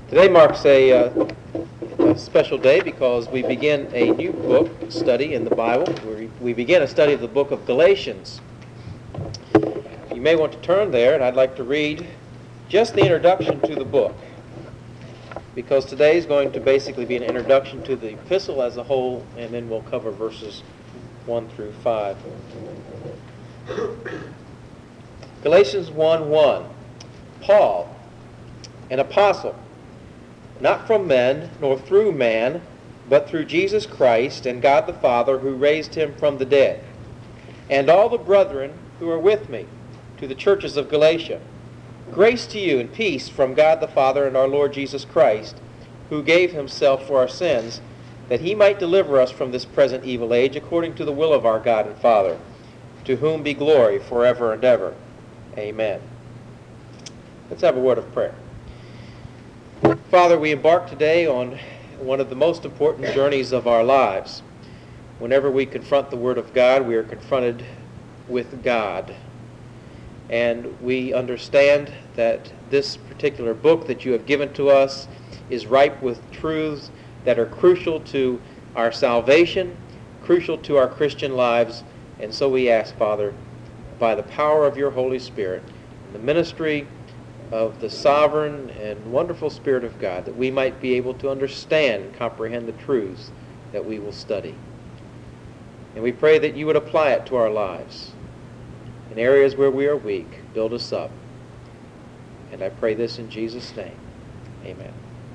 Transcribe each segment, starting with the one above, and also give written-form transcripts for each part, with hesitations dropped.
Today marks a special day because we begin a new book study in the Bible. We begin a study of the book of Galatians. You may want to turn there, and I'd like to read just the introduction to the book, because today is going to basically be an introduction to the epistle as a whole, and then we'll cover verses 1 through 5. Galatians 1:1. Paul, an apostle, not from men, nor through man, but through Jesus Christ and God the Father, who raised him from the dead, and all the brethren who are with me, to the churches of Galatia. Grace to you and peace from God the Father and our Lord Jesus Christ, who gave himself for our sins, that he might deliver us from this present evil age, according to the will of our God and Father, to whom be glory forever and ever. Amen. Let's have a word of prayer. Father, we embark today on one of the most important journeys of our lives. Whenever we confront the Word of God, we are confronted with God. And we understand that this particular book that you have given to us is ripe with truths that are crucial to our salvation, crucial to our Christian lives. And so we ask, Father, by the power of your Holy Spirit, and the ministry of the sovereign and wonderful Spirit of God, that we might be able to understand and comprehend the truths that we will study. And we pray that you would apply it to our lives. In areas where we are weak, build us up. And I pray this in Jesus' name. Amen.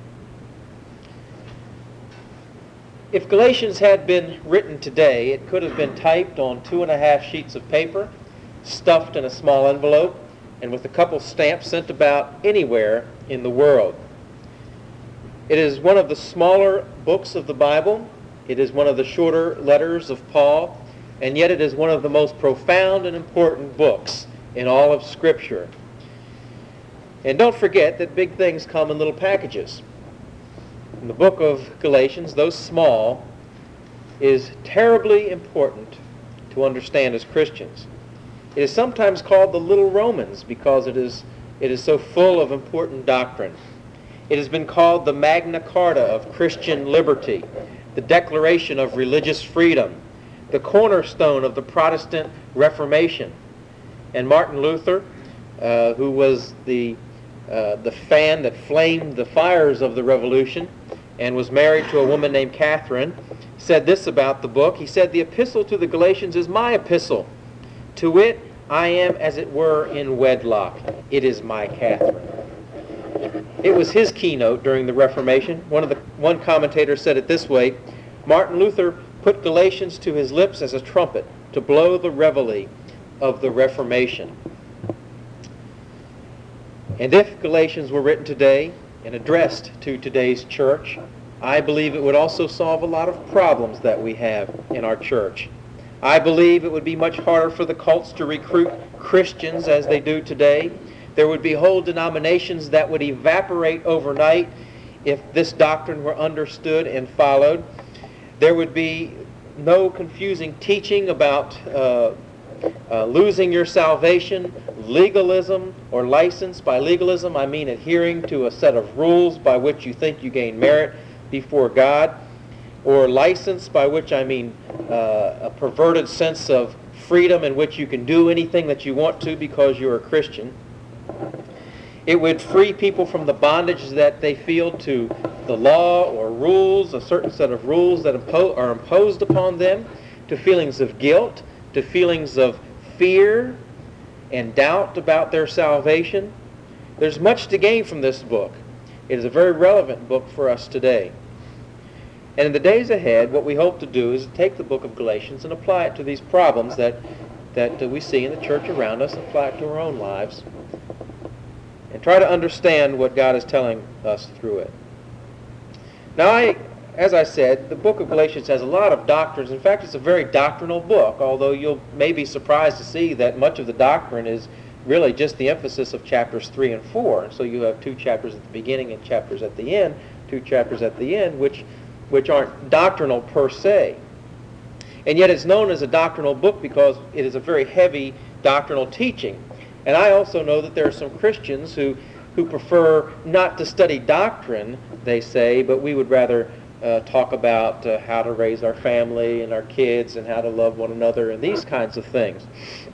If Galatians had been written today, it could have been typed on 2.5 sheets of paper, stuffed in a small envelope, and with a couple stamps sent about anywhere in the world. It is one of the smaller books of the Bible. It is one of the shorter letters of Paul, and yet it is one of the most profound and important books in all of Scripture. And don't forget that big things come in little packages. And the book of Galatians, though small, is terribly important to understand as Christians. It is sometimes called the Little Romans because it is so full of important doctrine. It has been called the Magna Carta of Christian liberty, the Declaration of religious freedom, the cornerstone of the Protestant Reformation. And Martin Luther, who was the fan that flamed the fires of the Revolution and was married to a woman named Catherine, said this about the book. He said, "The epistle to the Galatians is my epistle. To wit, I am, as it were, in wedlock. It is my Catherine." It was his keynote during the Reformation. One commentator said it this way: Martin Luther put Galatians to his lips as a trumpet to blow the reveille of the Reformation. And if Galatians were written today and addressed to today's church, I believe it would also solve a lot of problems that we have in our church. I believe it would be much harder for the cults to recruit Christians as they do today. There would be whole denominations that would evaporate overnight if this doctrine were understood and followed. There would be no confusing teaching about losing your salvation, legalism or license. By legalism, I mean adhering to a set of rules by which you think you gain merit before God, or license, by which I mean a perverted sense of freedom in which you can do anything that you want to because you're a Christian. It would free people from the bondage that they feel to the law or rules, a certain set of rules that are imposed upon them, to feelings of guilt, to feelings of fear and doubt about their salvation. There's much to gain from this book. It is a very relevant book for us today. And in the days ahead, what we hope to do is take the book of Galatians and apply it to these problems that we see in the church around us, apply it to our own lives, and try to understand what God is telling us through it. Now, as I said, the book of Galatians has a lot of doctrines. In fact, it's a very doctrinal book, although you'll may be surprised to see that much of the doctrine is really just the emphasis of chapters 3 and 4. So you have 2 chapters at the beginning and chapters at the end, 2 chapters at the end, which aren't doctrinal per se. And yet it's known as a doctrinal book because it is a very heavy doctrinal teaching. And I also know that there are some Christians who who prefer not to study doctrine, they say, but we would rather talk about how to raise our family and our kids and how to love one another and these kinds of things.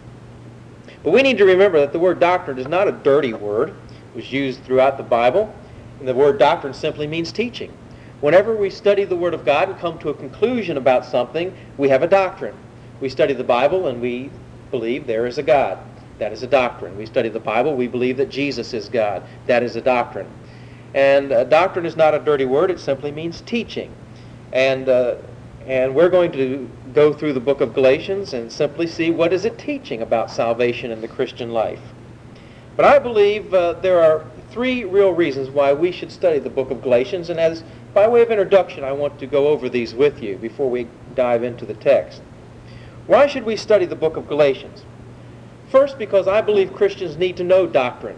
But we need to remember that the word doctrine is not a dirty word. It was used throughout the Bible, and the word doctrine simply means teaching. Whenever we study the Word of God and come to a conclusion about something, we have a doctrine. We study the Bible and we believe there is a God. That is a doctrine. We study the Bible, we believe that Jesus is God. That is a doctrine. And doctrine is not a dirty word, it simply means teaching. And we're going to go through the book of Galatians and simply see what is it teaching about salvation in the Christian life. But I believe there are three real reasons why we should study the book of Galatians, and as by way of introduction, I want to go over these with you before we dive into the text. Why should we study the book of Galatians? First, because I believe Christians need to know doctrine.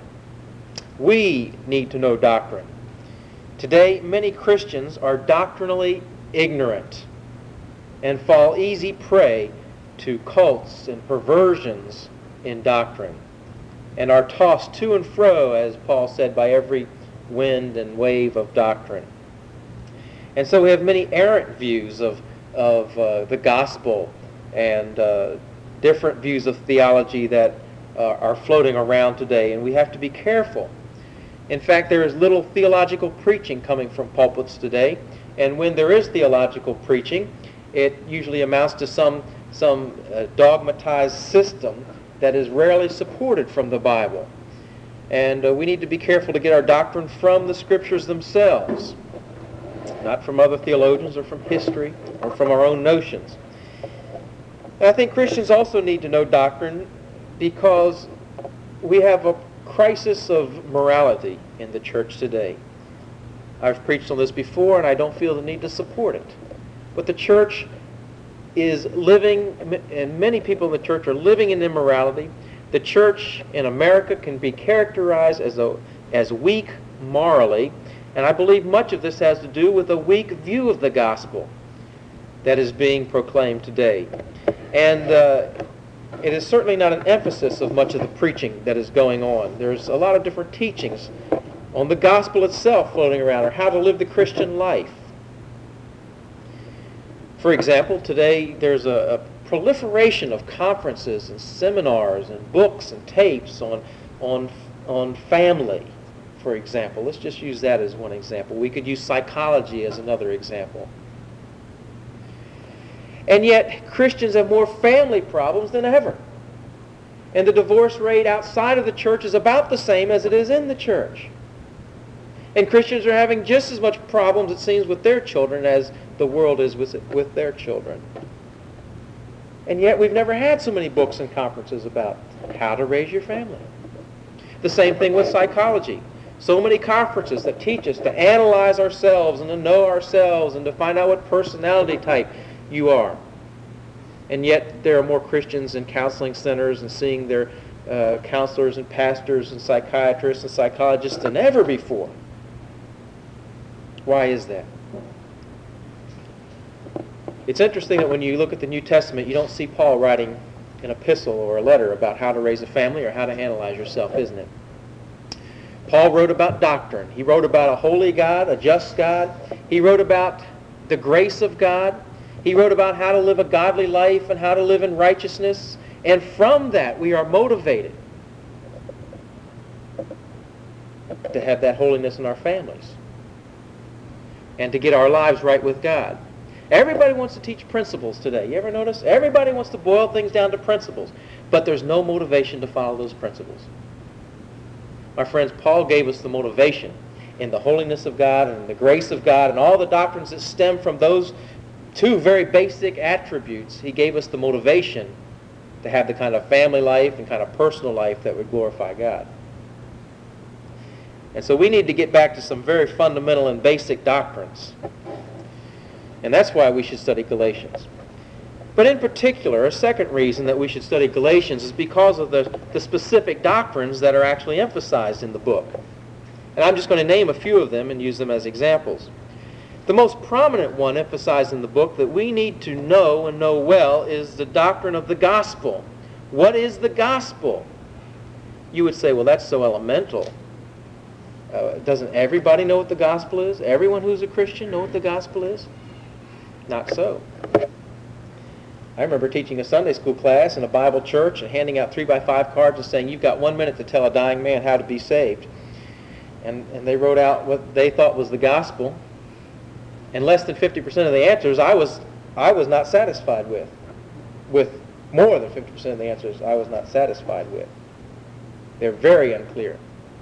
We need to know doctrine. Today, many Christians are doctrinally ignorant and fall easy prey to cults and perversions in doctrine, and are tossed to and fro, as Paul said, by every wind and wave of doctrine. And so we have many errant views of the gospel and different views of theology that are floating around today, and we have to be careful. In fact, there is little theological preaching coming from pulpits today, and when there is theological preaching, it usually amounts to some dogmatized system that is rarely supported from the Bible. And we need to be careful to get our doctrine from the Scriptures themselves, not from other theologians or from history or from our own notions. And I think Christians also need to know doctrine because we have a crisis of morality in the church today. I've preached on this before, and I don't feel the need to support it. But the church is living, and many people in the church are living in immorality. The church in America can be characterized as weak morally, and I believe much of this has to do with a weak view of the gospel that is being proclaimed today. And it is certainly not an emphasis of much of the preaching that is going on. There's a lot of different teachings on the gospel itself floating around, or how to live the Christian life. For example, today there's a proliferation of conferences and seminars and books and tapes on family, for example. Let's just use that as one example. We could use psychology as another example. And yet, Christians have more family problems than ever. And the divorce rate outside of the church is about the same as it is in the church. And Christians are having just as much problems, it seems, with their children as the world is with their children. And yet, we've never had so many books and conferences about how to raise your family. The same thing with psychology. So many conferences that teach us to analyze ourselves and to know ourselves and to find out what personality type you are. And yet there are more Christians in counseling centers and seeing their counselors and pastors and psychiatrists and psychologists than ever before. Why is that? It's interesting that when you look at the New Testament, you don't see Paul writing an epistle or a letter about how to raise a family or how to analyze yourself, isn't it? Paul wrote about doctrine. He wrote about a holy God, a just God. He wrote about the grace of God. He wrote about how to live a godly life and how to live in righteousness. And from that, we are motivated to have that holiness in our families and to get our lives right with God. Everybody wants to teach principles today. You ever notice? Everybody wants to boil things down to principles, but there's no motivation to follow those principles. My friends, Paul gave us the motivation in the holiness of God and the grace of God and all the doctrines that stem from those two very basic attributes. He gave us the motivation to have the kind of family life and kind of personal life that would glorify God. And so we need to get back to some very fundamental and basic doctrines. And that's why we should study Galatians. But in particular, a second reason that we should study Galatians is because of the specific doctrines that are actually emphasized in the book. And I'm just going to name a few of them and use them as examples. The most prominent one emphasized in the book that we need to know and know well is the doctrine of the gospel. What is the gospel? You would say, well, that's so elemental. Doesn't everybody know what the gospel is? Everyone who's a Christian know what the gospel is? Not so. I remember teaching a Sunday school class in a Bible church and handing out 3x5 cards and saying, you've got 1 minute to tell a dying man how to be saved. And they wrote out what they thought was the gospel. And less than 50% of the answers I was not satisfied with. With more than 50% of the answers I was not satisfied with. They're very unclear.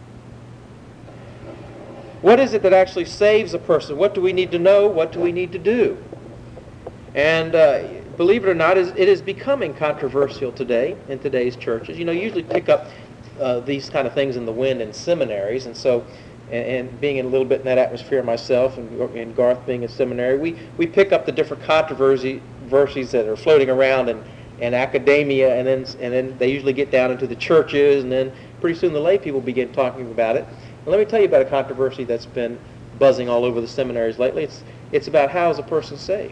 What is it that actually saves a person? What do we need to know? What do we need to do? And believe it or not, it is becoming controversial today in today's churches. You usually pick up these kind of things in the wind in seminaries, and so, and being a little bit in that atmosphere myself, and Garth being a seminary, we pick up the different controversies that are floating around in academia, and then they usually get down into the churches, and then pretty soon the lay people begin talking about it. And let me tell you about a controversy that's been buzzing all over the seminaries lately. It's about how is a person saved.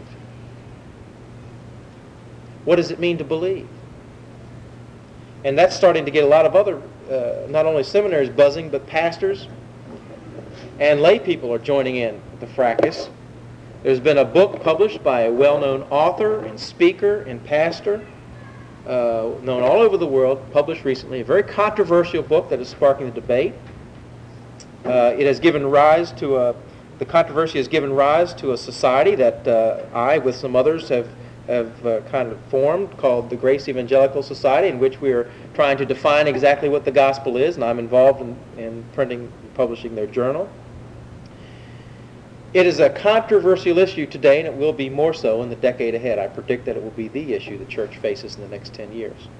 What does it mean to believe? And that's starting to get a lot of other, not only seminaries buzzing, but pastors and lay people are joining in the fracas. There's been a book published by a well-known author and speaker and pastor, known all over the world, published recently, a very controversial book that is sparking the debate. It has given rise to the controversy has given rise to a society that I, with some others, have kind of formed, called the Grace Evangelical Society, in which we are trying to define exactly what the gospel is, and I'm involved in printing and publishing their journal. It is a controversial issue today, and it will be more so in the decade ahead. I predict that it will be the issue the church faces in the next 10 years.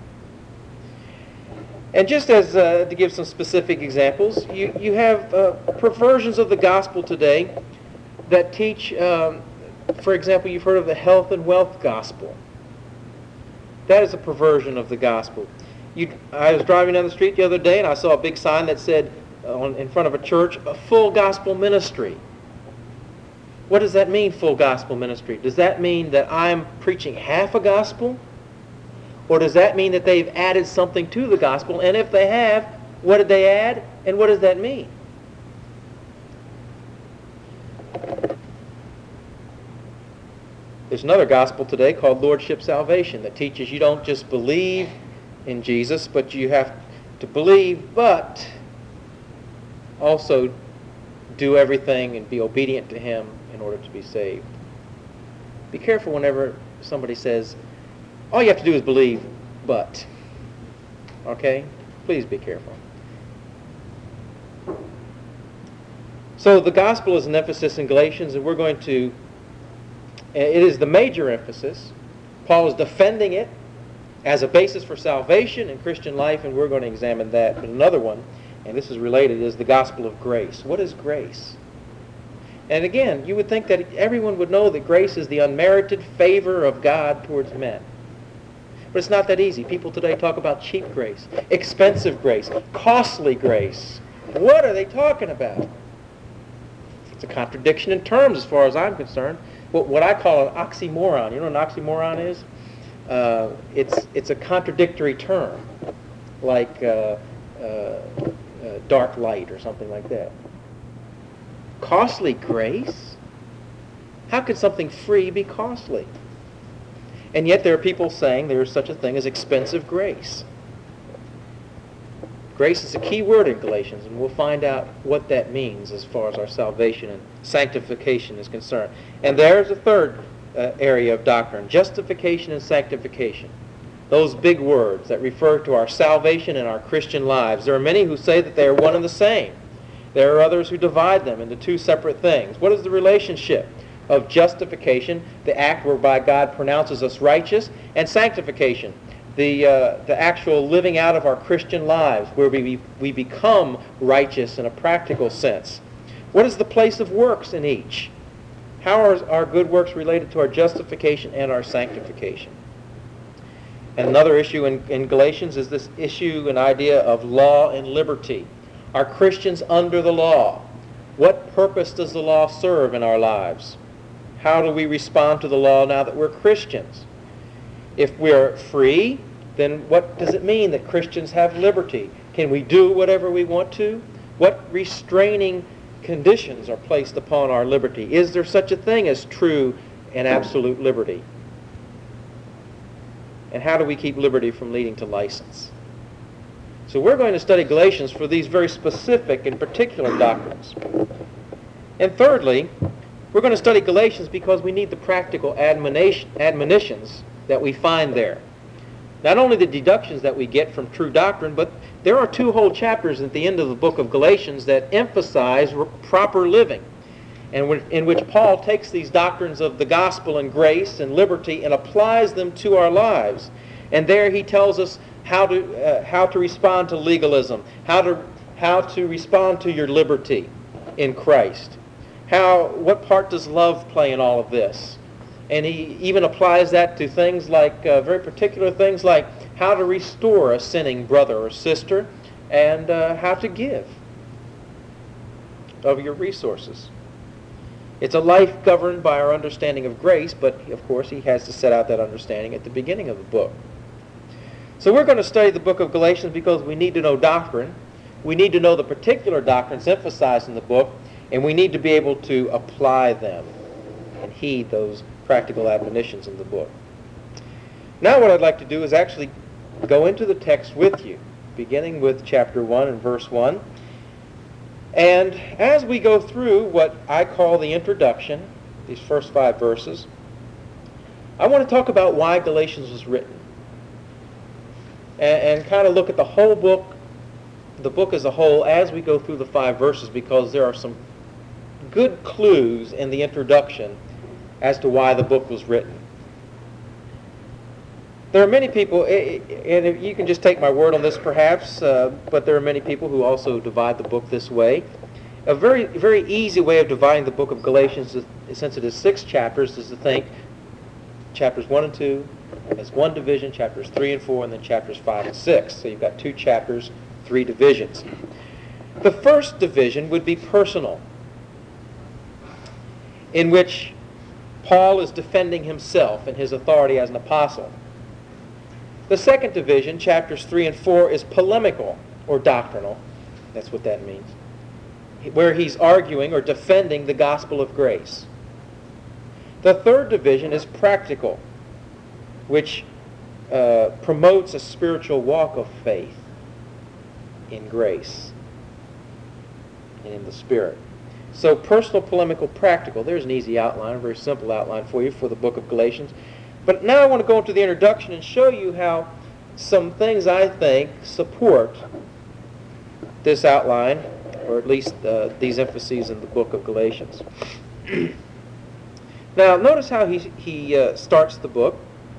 And just as to give some specific examples, you have perversions of the gospel today that teach, for example, you've heard of the health and wealth gospel. That is a perversion of the gospel. I was driving down the street the other day, and I saw a big sign that said, in front of a church, a full gospel ministry. What does that mean, full gospel ministry? Does that mean that I'm preaching half a gospel? Or does that mean that they've added something to the gospel? And if they have, what did they add? And what does that mean? There's another gospel today called Lordship Salvation that teaches you don't just believe in Jesus, but you have to believe, but also do everything and be obedient to Him in order to be saved. Be careful whenever somebody says, all you have to do is believe, but. Okay? Please be careful. So the gospel is an emphasis in Galatians, and it is the major emphasis. Paul is defending it as a basis for salvation in Christian life, and we're going to examine that. But another one, and this is related, is the gospel of grace. What is grace? And again, you would think that everyone would know that grace is the unmerited favor of God towards men. But it's not that easy. People today talk about cheap grace, expensive grace, costly grace. What are they talking about? It's a contradiction in terms as far as I'm concerned. What I call an oxymoron. You know what an oxymoron is? It's a contradictory term, like dark light or something like that. Costly grace? How could something free be costly? And yet there are people saying there is such a thing as expensive grace. Grace is a key word in Galatians, and we'll find out what that means as far as our salvation and sanctification is concerned. And there's a third area of doctrine, justification and sanctification. Those big words that refer to our salvation and our Christian lives. There are many who say that they are one and the same. There are others who divide them into two separate things. What is the relationship of justification, the act whereby God pronounces us righteous, and sanctification, the actual living out of our Christian lives, where we become righteous in a practical sense? What is the place of works in each? How are our good works related to our justification and our sanctification? And another issue in Galatians is this issue and idea of law and liberty. Are Christians under the law? What purpose does the law serve in our lives? How do we respond to the law now that we're Christians? If we're free, then what does it mean that Christians have liberty? Can we do whatever we want to? What restraining conditions are placed upon our liberty? Is there such a thing as true and absolute liberty? And how do we keep liberty from leading to license? So we're going to study Galatians for these very specific and particular doctrines. And thirdly, we're going to study Galatians because we need the practical admonitions that we find there. Not only the deductions that we get from true doctrine, but there are 2 whole chapters at the end of the book of Galatians that emphasize proper living, and in which Paul takes these doctrines of the gospel and grace and liberty and applies them to our lives. And there he tells us how to respond to legalism, how to respond to your liberty in Christ. What part does love play in all of this? And he even applies that to things like, very particular things like how to restore a sinning brother or sister, and how to give of your resources. It's a life governed by our understanding of grace, but of course he has to set out that understanding at the beginning of the book. So we're going to study the book of Galatians because we need to know doctrine. We need to know the particular doctrines emphasized in the book, and we need to be able to apply them and heed those practical admonitions in the book. Now what I'd like to do is actually go into the text with you, beginning with chapter 1 and verse 1. And as we go through what I call the introduction, these first 5 verses, I want to talk about why Galatians was written. And kind of look at the whole book, the book as a whole, as we go through the 5 verses, because there are some good clues in the introduction as to why the book was written. There are many people, and you can just take my word on this perhaps, but there are many people who also divide the book this way. A very, very easy way of dividing the book of Galatians, since it is 6 chapters, is to think chapters 1 and 2 as one division, chapters 3 and 4, and then chapters 5 and 6. So you've got 2 chapters, 3 divisions. The first division would be personal, in which Paul is defending himself and his authority as an apostle. The second division, chapters 3 and 4, is polemical or doctrinal. That's what that means. Where he's arguing or defending the gospel of grace. The third division is practical, which promotes a spiritual walk of faith in grace and in the Spirit. So personal, polemical, practical. There's an easy outline, a very simple outline for you for the book of Galatians. But now I want to go into the introduction and show you how some things I think support this outline, or at least these emphases in the book of Galatians. Now notice how he starts the book.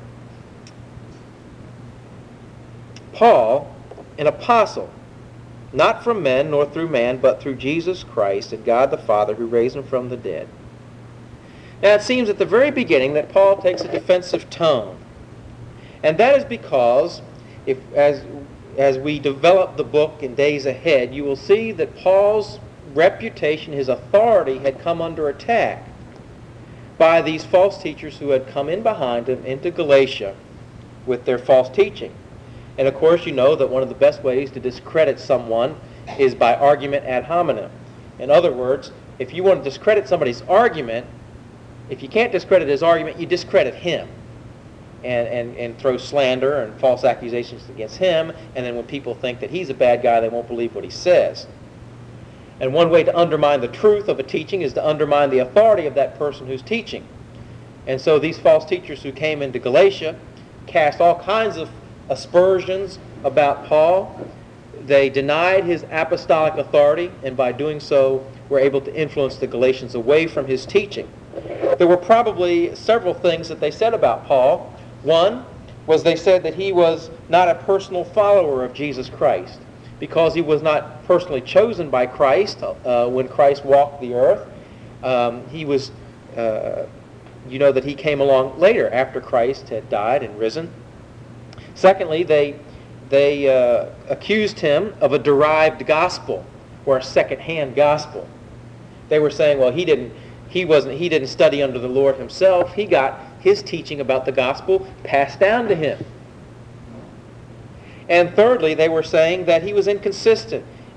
Paul, an apostle, not from men nor through man, but through Jesus Christ and God the Father who raised him from the dead. Now it seems at the very beginning that Paul takes a defensive tone. And that is because, as we develop the book in days ahead, you will see that Paul's reputation, his authority, had come under attack by these false teachers who had come in behind him into Galatia with their false teaching. And of course you know that one of the best ways to discredit someone is by argument ad hominem. In other words, if you want to discredit somebody's argument, if you can't discredit his argument, you discredit him and throw slander and false accusations against him, and then when people think that he's a bad guy, they won't believe what he says. And one way to undermine the truth of a teaching is to undermine the authority of that person who's teaching. And so these false teachers who came into Galatia cast all kinds of aspersions about Paul. They denied his apostolic authority, and by doing so were able to influence the Galatians away from his teaching. There were probably several things that they said about Paul. One was they said that he was not a personal follower of Jesus Christ because he was not personally chosen by Christ when Christ walked the earth. He was, you know, that he came along later after Christ had died and risen. Secondly, they accused him of a derived gospel or a second-hand gospel. They were saying, well, he didn't study under the Lord himself. He got his teaching about the gospel passed down to him. And thirdly, they were saying that he was inconsistent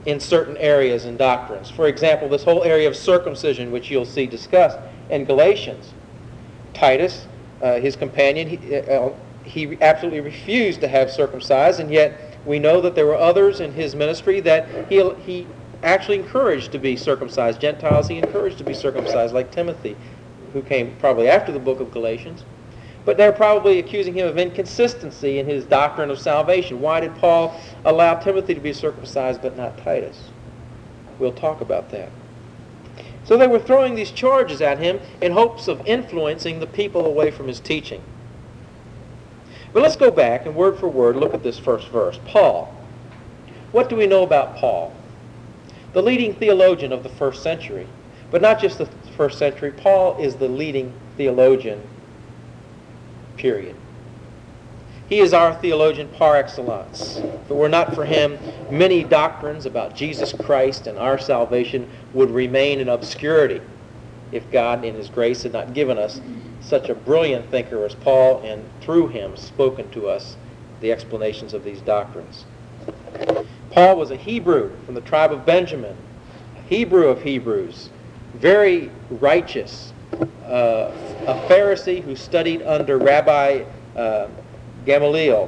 in certain areas and doctrines. For example, this whole area of circumcision, which you'll see discussed in Galatians. Titus, his companion, he absolutely refused to have circumcised, and yet we know that there were others in his ministry that he actually encouraged to be circumcised. Gentiles he encouraged to be circumcised, like Timothy, who came probably after the book of Galatians. But they're probably accusing him of inconsistency in his doctrine of salvation. Why did Paul allow Timothy to be circumcised but not Titus? We'll talk about that. So they were throwing these charges at him in hopes of influencing the people away from his teaching. But let's go back and word for word look at this first verse. Paul. What do we know about Paul? The leading theologian of the first century. But not just the first century. Paul is the leading theologian, period. He is our theologian par excellence. If it were not for him, many doctrines about Jesus Christ and our salvation would remain in obscurity if God in his grace had not given us such a brilliant thinker as Paul, and through him spoken to us the explanations of these doctrines. Paul was a Hebrew from the tribe of Benjamin, a Hebrew of Hebrews, very righteous, a Pharisee who studied under Rabbi Gamaliel,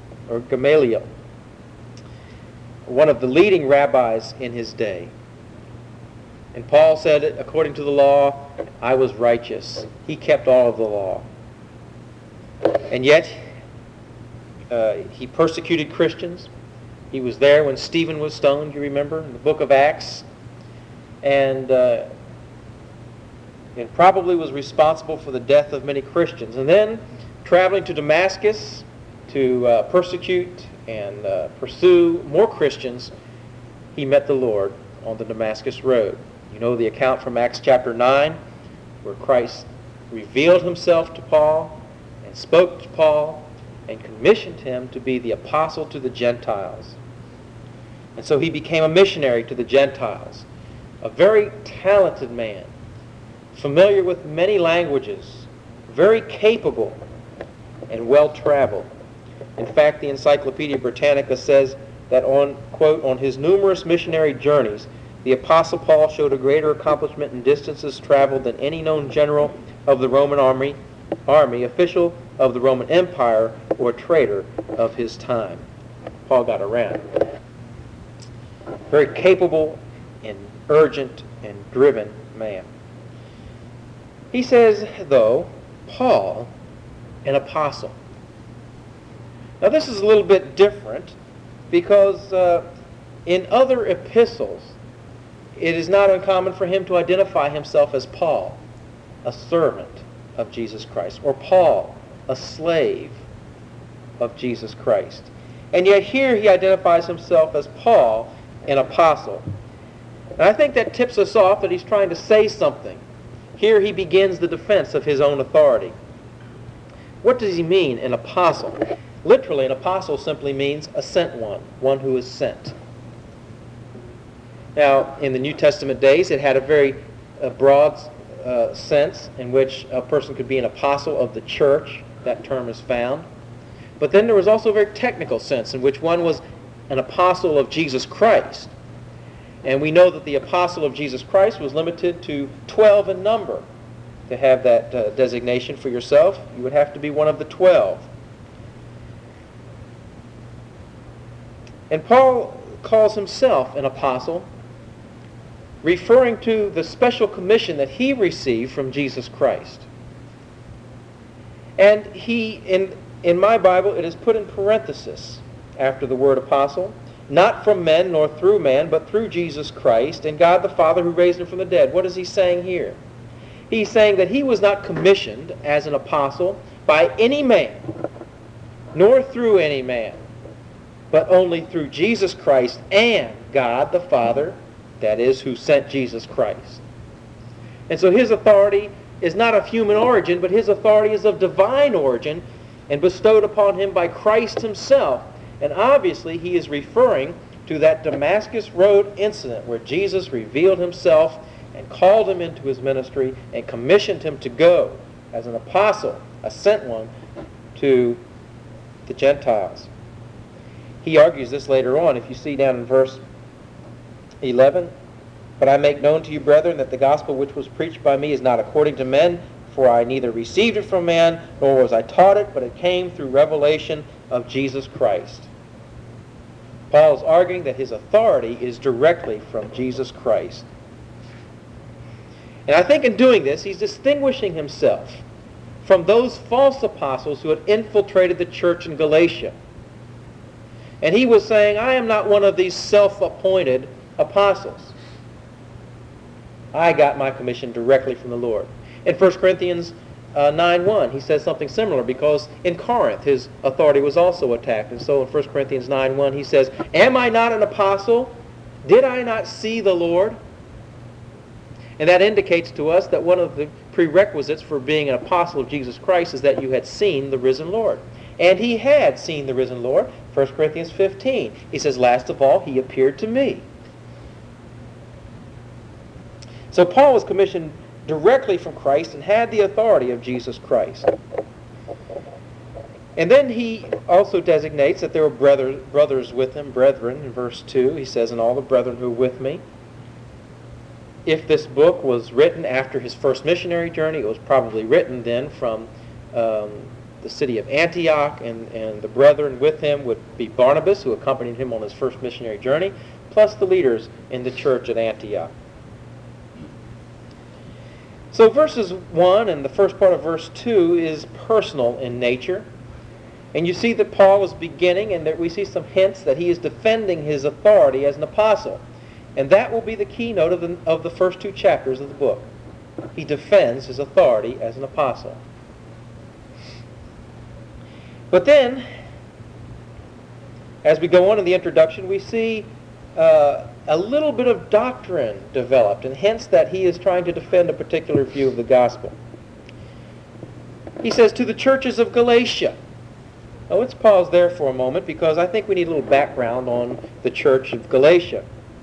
one of the leading rabbis in his day. And Paul said, according to the law, I was righteous. He kept all of the law. And yet, he persecuted Christians. He was there when Stephen was stoned, you remember, in the book of Acts. And probably was responsible for the death of many Christians. And then, traveling to Damascus to persecute and pursue more Christians, he met the Lord on the Damascus road. You know the account from Acts chapter 9, where Christ revealed himself to Paul and spoke to Paul and commissioned him to be the apostle to the Gentiles. And so he became a missionary to the Gentiles, a very talented man, familiar with many languages, very capable and well-traveled. In fact, the Encyclopedia Britannica says that quote, on his numerous missionary journeys, the Apostle Paul showed a greater accomplishment in distances traveled than any known general of the Roman army, official of the Roman Empire, or trader of his time. Paul got around. Very capable and urgent and driven man. He says, though, Paul, an apostle. Now this is a little bit different because in other epistles, it is not uncommon for him to identify himself as Paul, a servant of Jesus Christ, or Paul, a slave of Jesus Christ. And yet here he identifies himself as Paul, an apostle. And I think that tips us off that he's trying to say something. Here he begins the defense of his own authority. What does he mean, an apostle? Literally, an apostle simply means a sent one, one who is sent. Now, in the New Testament days, it had a very broad sense in which a person could be an apostle of the church. That term is found. But then there was also a very technical sense in which one was an apostle of Jesus Christ. And we know that the apostle of Jesus Christ was limited to 12 in number. To have that designation for yourself, you would have to be one of the 12. And Paul calls himself an apostle, referring to the special commission that he received from Jesus Christ. And he, in my Bible, it is put in parenthesis after the word apostle, not from men nor through man, but through Jesus Christ and God the Father who raised him from the dead. What is he saying here? He's saying that he was not commissioned as an apostle by any man, nor through any man, but only through Jesus Christ and God the Father, that is, who sent Jesus Christ. And so his authority is not of human origin, but his authority is of divine origin and bestowed upon him by Christ himself. And obviously he is referring to that Damascus Road incident where Jesus revealed himself and called him into his ministry and commissioned him to go as an apostle, a sent one, to the Gentiles. He argues this later on. If you see down in verse 11, "But I make known to you, brethren, that the gospel which was preached by me is not according to men, for I neither received it from man, nor was I taught it, but it came through revelation of Jesus Christ." Paul is arguing that his authority is directly from Jesus Christ. And I think in doing this, he's distinguishing himself from those false apostles who had infiltrated the church in Galatia. And he was saying, I am not one of these self-appointed apostles. I got my commission directly from the Lord. In 1 Corinthians 9:1, he says something similar, because in Corinth his authority was also attacked. And so in 1 Corinthians 9:1 he says, "Am I not an apostle? Did I not see the Lord?" And that indicates to us that one of the prerequisites for being an apostle of Jesus Christ is that you had seen the risen Lord. And he had seen the risen Lord. 1 Corinthians 15, he says, "Last of all, he appeared to me." So Paul was commissioned directly from Christ and had the authority of Jesus Christ. And then he also designates that there were brothers with him, brethren, in verse 2. He says, "And all the brethren who are with me." If this book was written after his first missionary journey, it was probably written then from the city of Antioch, and the brethren with him would be Barnabas, who accompanied him on his first missionary journey, plus the leaders in the church at Antioch. So verses 1 and the first part of verse 2 is personal in nature. And you see that Paul is beginning, and that we see some hints that he is defending his authority as an apostle. And that will be the keynote of the first two chapters of the book. He defends his authority as an apostle. But then, as we go on in the introduction, we see a little bit of doctrine developed, and hence that he is trying to defend a particular view of the gospel. He says, "To the churches of Galatia." Now let's pause there for a moment, because I think we need a little background on the church of Galatia.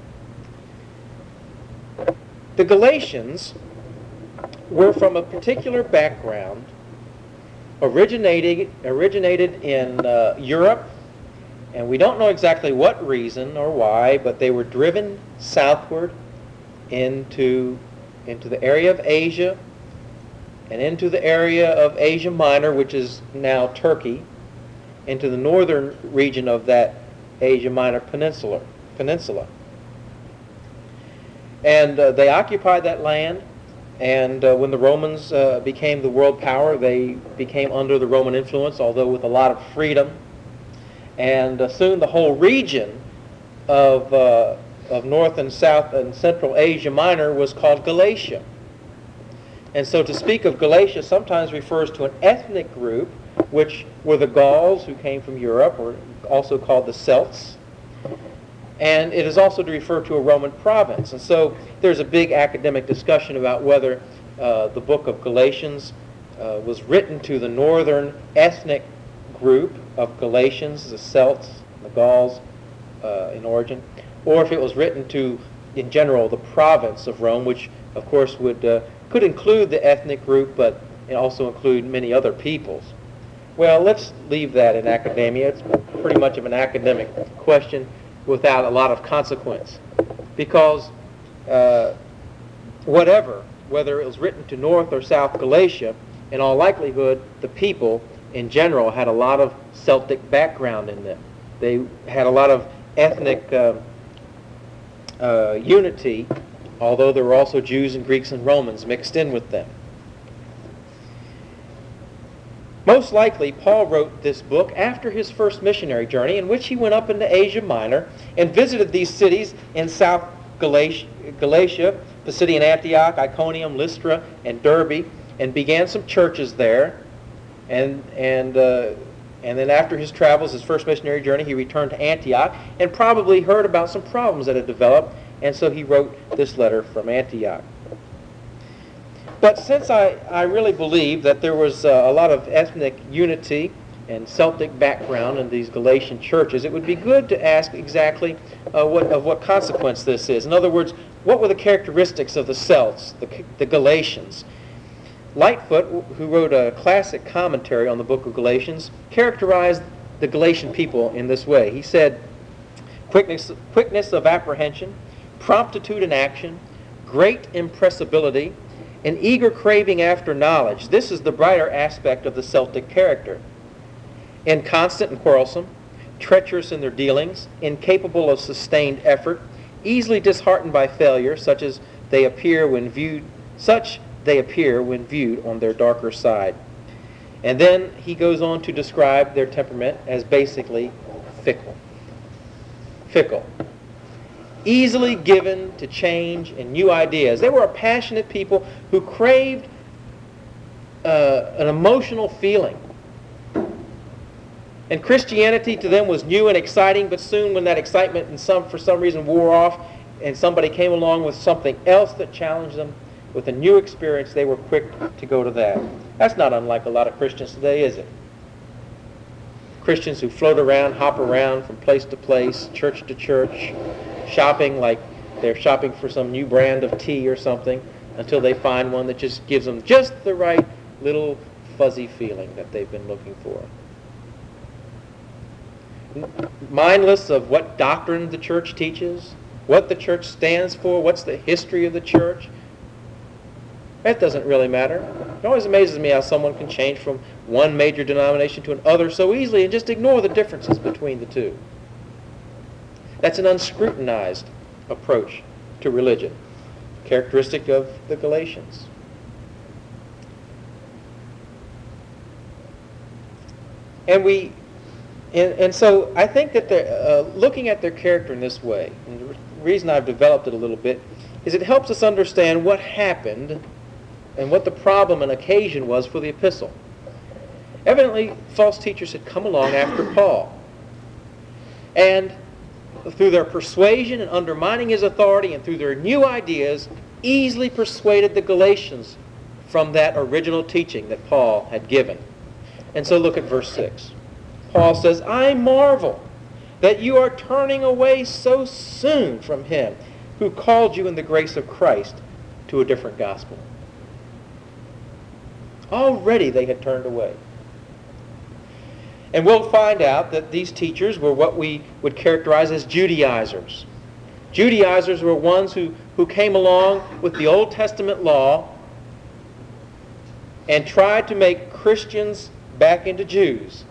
The Galatians were from a particular background, originated in Europe, and we don't know exactly what reason or why, but they were driven southward into the area of Asia, and into the area of Asia Minor, which is now Turkey, into the northern region of that Asia Minor peninsula. And they occupied that land, and when the Romans became the world power, they became under the Roman influence, although with a lot of freedom. And soon the whole region of North and South and Central Asia Minor was called Galatia. And so to speak of Galatia sometimes refers to an ethnic group, which were the Gauls who came from Europe, or also called the Celts. And it is also to refer to a Roman province. And so there's a big academic discussion about whether the book of Galatians was written to the northern ethnic group of Galatians, the Celts, the Gauls in origin, or if it was written to, in general, the province of Rome, which of course could include the ethnic group, but it also include many other peoples. Well, let's leave that in academia. It's pretty much of an academic question without a lot of consequence, because whether it was written to North or South Galatia, in all likelihood, the people in general had a lot of Celtic background in them. They had a lot of ethnic unity, although there were also Jews and Greeks and Romans mixed in with them. Most likely, Paul wrote this book after his first missionary journey, in which he went up into Asia Minor and visited these cities in South Galatia, Pisidian Antioch, Iconium, Lystra, and Derbe, and began some churches there. And then after his travels, his first missionary journey, he returned to Antioch and probably heard about some problems that had developed, and so he wrote this letter from Antioch. But since I really believe that there was a lot of ethnic unity and Celtic background in these Galatian churches, it would be good to ask exactly what consequence this is. In other words, what were the characteristics of the Celts, the Galatians? Lightfoot, who wrote a classic commentary on the book of Galatians, characterized the Galatian people in this way. He said, quickness of apprehension, promptitude in action, great impressibility, an eager craving after knowledge. This is the brighter aspect of the Celtic character. Inconstant and quarrelsome, treacherous in their dealings, incapable of sustained effort, easily disheartened by failure, such they appear when viewed on their darker side. And then he goes on to describe their temperament as basically fickle. Fickle. Easily given to change and new ideas. They were a passionate people who craved an emotional feeling. And Christianity to them was new and exciting, but soon when that excitement for some reason wore off and somebody came along with something else that challenged them with a new experience, they were quick to go to that. That's not unlike a lot of Christians today, is it? Christians who float around, hop around from place to place, church to church, shopping like they're shopping for some new brand of tea or something until they find one that just gives them just the right little fuzzy feeling that they've been looking for. Mindless of what doctrine the church teaches, what the church stands for, what's the history of the church. That doesn't really matter. It always amazes me how someone can change from one major denomination to another so easily and just ignore the differences between the two. That's an unscrutinized approach to religion, characteristic of the Galatians. And so I think that they're looking at their character in this way, and the reason I've developed it a little bit, is it helps us understand what happened and what the problem and occasion was for the epistle. Evidently, false teachers had come along after Paul. And through their persuasion and undermining his authority and through their new ideas, easily persuaded the Galatians from that original teaching that Paul had given. And so look at verse 6. Paul says, I marvel that you are turning away so soon from him who called you in the grace of Christ to a different gospel. Already they had turned away. And we'll find out that these teachers were what we would characterize as Judaizers. Judaizers were ones who came along with the Old Testament law and tried to make Christians back into Jews.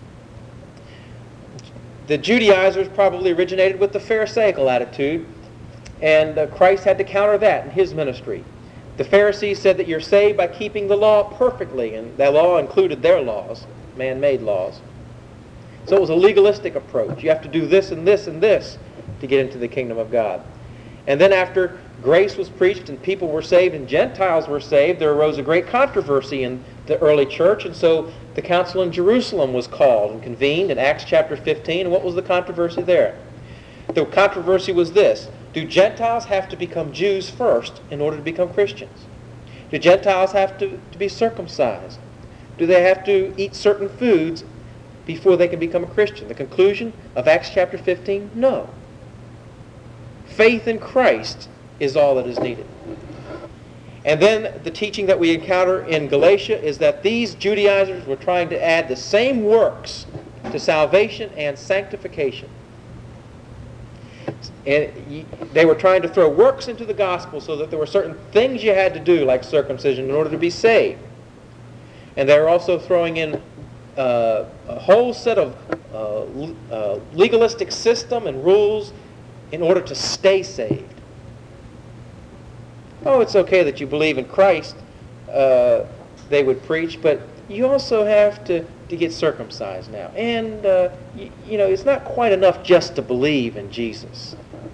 The Judaizers probably originated with the Pharisaical attitude, and Christ had to counter that in his ministry. The Pharisees said that you're saved by keeping the law perfectly, and that law included their laws, man-made laws. So it was a legalistic approach. You have to do this and this and this to get into the kingdom of God. And then after grace was preached and people were saved and Gentiles were saved, there arose a great controversy in the early church, and so the council in Jerusalem was called and convened in Acts chapter 15. And what was the controversy there? The controversy was this: do Gentiles have to become Jews first in order to become Christians? Do Gentiles have to be circumcised? Do they have to eat certain foods before they can become a Christian? The conclusion of Acts chapter 15, no. Faith in Christ is all that is needed. And then the teaching that we encounter in Galatia is that these Judaizers were trying to add the same works to salvation and sanctification. And they were trying to throw works into the gospel so that there were certain things you had to do, like circumcision, in order to be saved. And they were also throwing in a whole set of legalistic system and rules in order to stay saved. Oh, it's okay that you believe in Christ, they would preach, but you also have to get circumcised now. And, it's not quite enough just to believe in Jesus.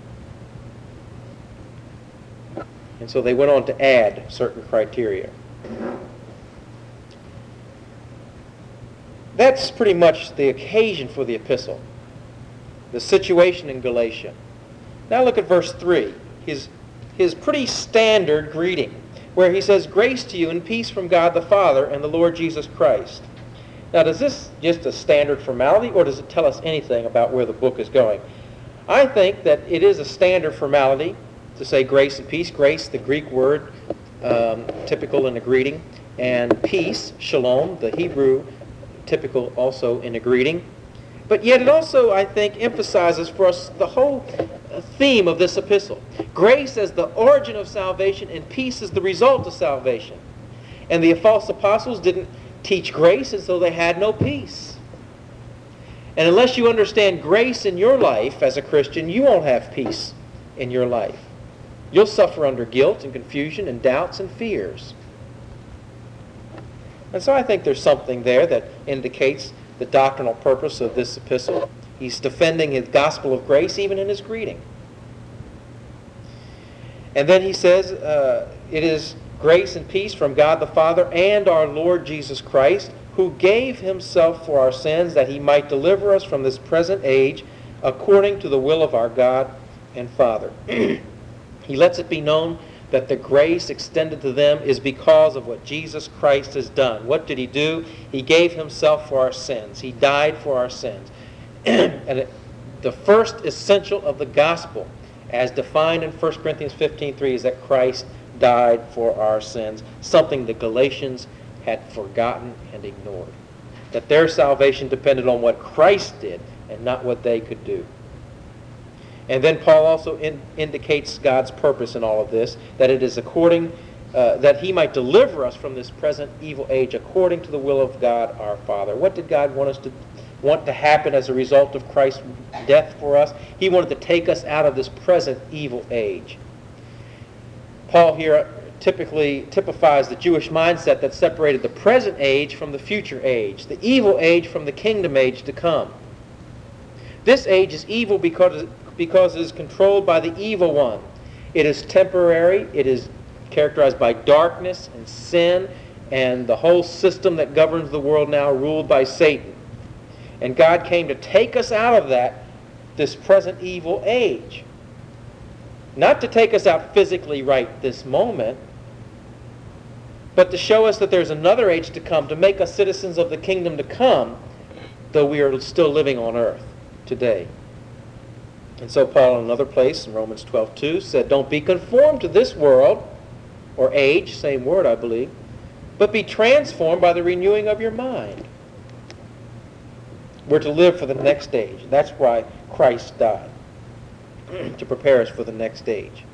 And so they went on to add certain criteria. That's pretty much the occasion for the epistle, the situation in Galatia. Now look at verse 3, his pretty standard greeting, where he says, grace to you and peace from God the Father and the Lord Jesus Christ. Now, is this just a standard formality, or does it tell us anything about where the book is going? I think that it is a standard formality to say grace and peace. Grace, the Greek word, typical in a greeting, and peace, shalom, the Hebrew, typical also in a greeting. But yet it also, I think, emphasizes for us the whole theme of this epistle. Grace as the origin of salvation and peace as the result of salvation. And the false apostles didn't teach grace as though they had no peace. And unless you understand grace in your life as a Christian, you won't have peace in your life. You'll suffer under guilt and confusion and doubts and fears. And so I think there's something there that indicates the doctrinal purpose of this epistle. He's defending his gospel of grace even in his greeting. And then he says, it is grace and peace from God the Father and our Lord Jesus Christ, who gave himself for our sins that he might deliver us from this present age according to the will of our God and Father. He lets it be known that the grace extended to them is because of what Jesus Christ has done. What did he do? He gave himself for our sins. He died for our sins. And the first essential of the gospel, as defined in 1 Corinthians 15:3, is that Christ died for our sins, something the Galatians had forgotten and ignored. That their salvation depended on what Christ did and not what they could do. And then Paul also indicates God's purpose in all of this, that it is according, that he might deliver us from this present evil age according to the will of God our Father. What did God want to happen as a result of Christ's death for us? He wanted to take us out of this present evil age. Paul here typically typifies the Jewish mindset that separated the present age from the future age, the evil age from the kingdom age to come. This age is evil because it is controlled by the evil one. It is temporary. It is characterized by darkness and sin and the whole system that governs the world now, ruled by Satan. And God came to take us out of this present evil age. Not to take us out physically right this moment, but to show us that there's another age to come, to make us citizens of the kingdom to come, though we are still living on earth today. And so Paul in another place, in Romans 12:2, said, don't be conformed to this world, or age, same word I believe, but be transformed by the renewing of your mind. We're to live for the next age. That's why Christ died, to prepare us for the next age.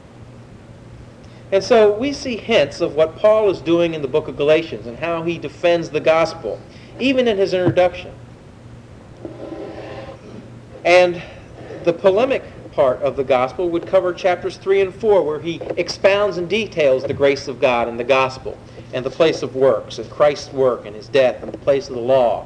And so we see hints of what Paul is doing in the book of Galatians and how he defends the gospel, even in his introduction. And the polemic part of the gospel would cover chapters 3 and 4, where he expounds and details the grace of God and the gospel and the place of works and Christ's work and his death and the place of the law.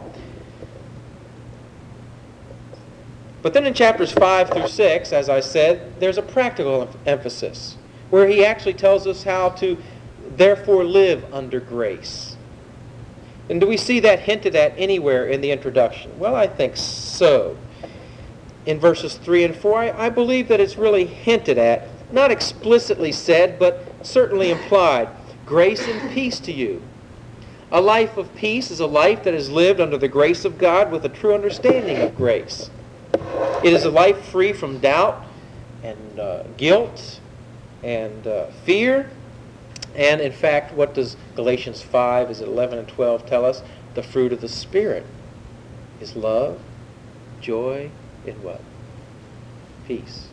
But then in chapters 5 through 6, as I said, there's a practical emphasis where he actually tells us how to therefore live under grace. And do we see that hinted at anywhere in the introduction? Well, I think so. In verses 3 and 4, I believe that it's really hinted at, not explicitly said, but certainly implied. Grace and peace to you. A life of peace is a life that is lived under the grace of God with a true understanding of grace. It is a life free from doubt and guilt and fear. And in fact, what does Galatians 5, is it 11 and 12 tell us? The fruit of the Spirit is love, joy, and what? Peace.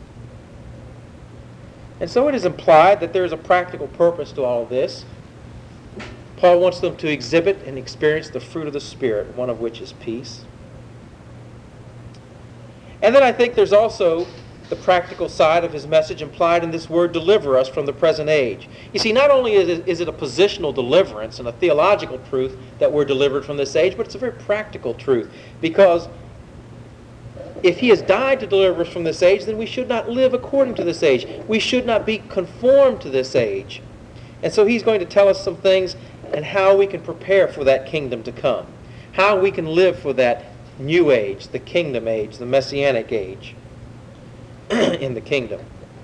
And so it is implied that there is a practical purpose to all of this. Paul wants them to exhibit and experience the fruit of the Spirit, one of which is peace. And then I think there's also the practical side of his message implied in this word, deliver us from the present age. You see, not only is it a positional deliverance and a theological truth that we're delivered from this age, but it's a very practical truth. Because if he has died to deliver us from this age, then we should not live according to this age. We should not be conformed to this age. And so he's going to tell us some things and how we can prepare for that kingdom to come. How we can live for that new age, the kingdom age, the messianic age in the kingdom.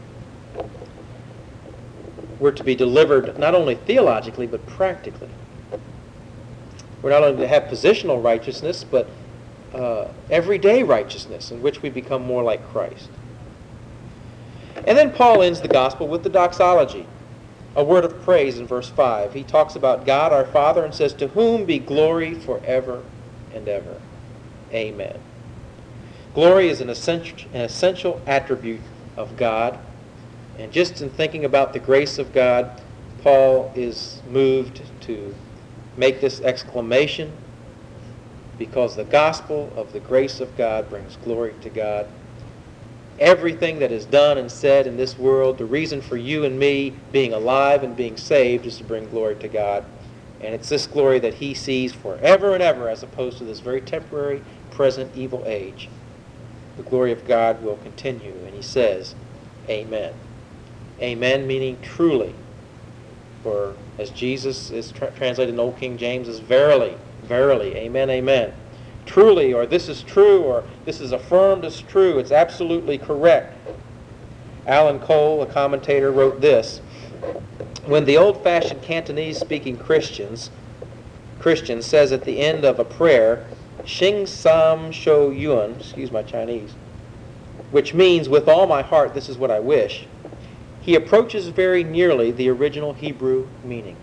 We're to be delivered not only theologically, but practically. We're not only to have positional righteousness, but everyday righteousness in which we become more like Christ. And then Paul ends the gospel with the doxology, a word of praise in verse 5. He talks about God our Father and says, to whom be glory forever and ever. Amen. Glory is an essential attribute of God. And just in thinking about the grace of God, Paul is moved to make this exclamation, because the gospel of the grace of God brings glory to God. Everything that is done and said in this world, the reason for you and me being alive and being saved is to bring glory to God. And it's this glory that he sees forever and ever, as opposed to this very temporary, present evil age. The glory of God will continue. And he says, Amen. Amen meaning truly. For as Jesus is translated in Old King James as verily, verily, amen, amen. Truly, or this is true, or this is affirmed as true. It's absolutely correct. Alan Cole, a commentator, wrote this: when the old-fashioned Cantonese-speaking Christian says at the end of a prayer, Xing Sam Shou Yuan, excuse my Chinese, which means, with all my heart, this is what I wish, he approaches very nearly the original Hebrew meaning.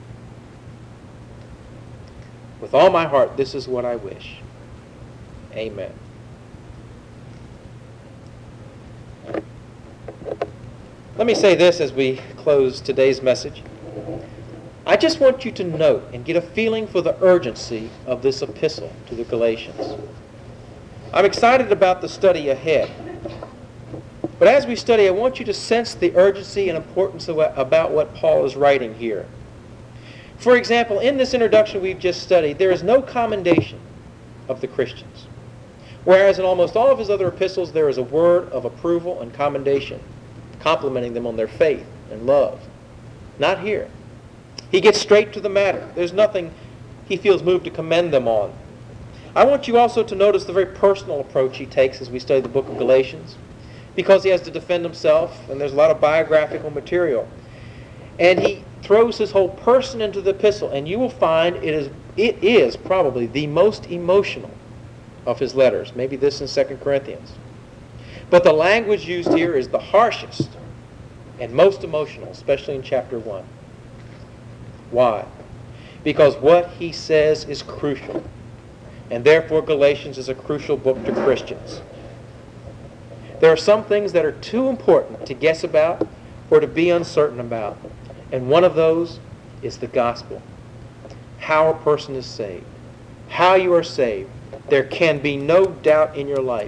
With all my heart, this is what I wish. Amen. Let me say this as we close today's message. I just want you to note and get a feeling for the urgency of this epistle to the Galatians. I'm excited about the study ahead. But as we study, I want you to sense the urgency and importance about what Paul is writing here. For example, in this introduction we've just studied, there is no commendation of the Christians. Whereas in almost all of his other epistles, there is a word of approval and commendation, complimenting them on their faith and love. Not here. He gets straight to the matter. There's nothing he feels moved to commend them on. I want you also to notice the very personal approach he takes as we study the book of Galatians, because he has to defend himself, and there's a lot of biographical material. And he throws his whole person into the epistle, and you will find it is probably the most emotional of his letters. Maybe this in 2 Corinthians. But the language used here is the harshest and most emotional, especially in chapter 1. Why? Because what he says is crucial. And therefore Galatians is a crucial book to Christians. There are some things that are too important to guess about or to be uncertain about. And one of those is the gospel. How a person is saved. How you are saved. There can be no doubt in your life.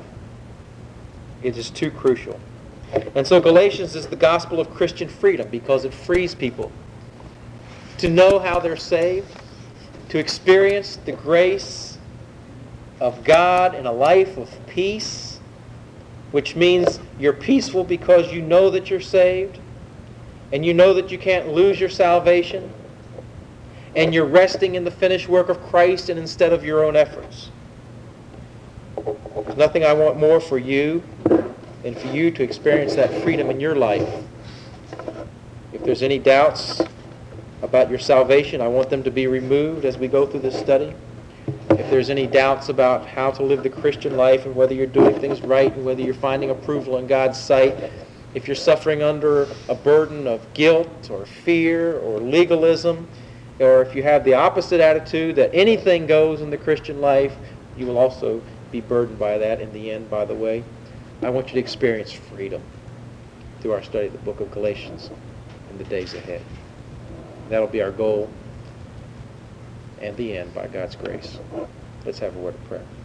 It is too crucial. And so Galatians is the gospel of Christian freedom, because it frees people to know how they're saved, to experience the grace of God in a life of peace, which means you're peaceful because you know that you're saved, and you know that you can't lose your salvation, and you're resting in the finished work of Christ and instead of your own efforts. There's nothing I want more for you than for you to experience that freedom in your life. If there's any doubts about your salvation, I want them to be removed as we go through this study. If there's any doubts about how to live the Christian life and whether you're doing things right and whether you're finding approval in God's sight, if you're suffering under a burden of guilt or fear or legalism, or if you have the opposite attitude that anything goes in the Christian life, you will also be burdened by that in the end, by the way. I want you to experience freedom through our study of the book of Galatians in the days ahead. That'll be our goal and the end by God's grace. Let's have a word of prayer.